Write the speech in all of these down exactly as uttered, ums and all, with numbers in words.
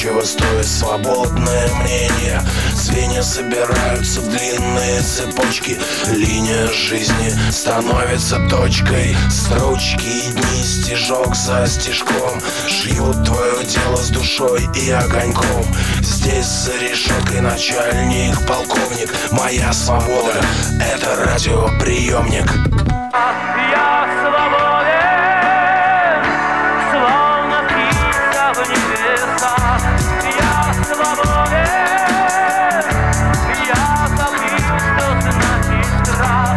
чего стоит свободное мнение. Звенья собираются в длинные цепочки. Линия жизни становится точкой. Строчки и дни стежок за стежком шьют твое тело с душой и огоньком. Здесь за решеткой начальник, полковник. Моя свобода — это радиоприемник. Я свободен, словно птица в небесах. Я свободен, я забыл, что значит страх.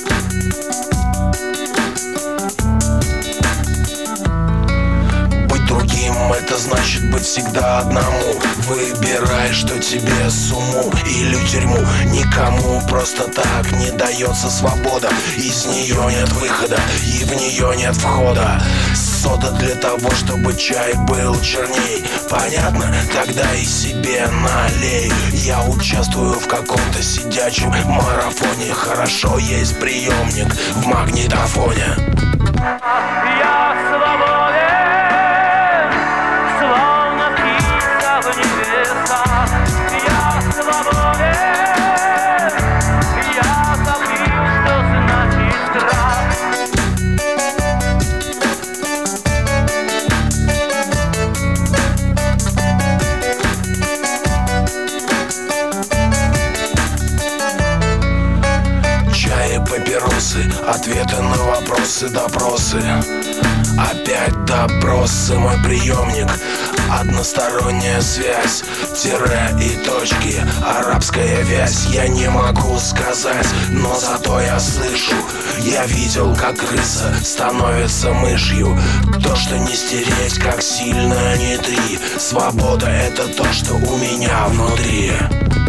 Быть другим — это значит быть всегда одному. Выбирай, что тебе с уму или тюрьму. Никому просто так не дается свобода. Из нее нет выхода и в нее нет входа. Сода для того, чтобы чай был черней. Понятно? Тогда и себе налей. Я участвую в каком-то сидячем марафоне. Хорошо, есть приемник в магнитофоне. Я свободен, словно птица в небесах. Я свободен, я забыл, что значит страх. Чай и папиросы, ответы на вопросы, допросы. Опять допросы, мой приемник. Односторонняя связь, тире и точки, арабская вязь. Я не могу сказать, но зато я слышу. Я видел, как крыса становится мышью. То, что не стереть, как сильно не три. Свобода — это то, что у меня внутри.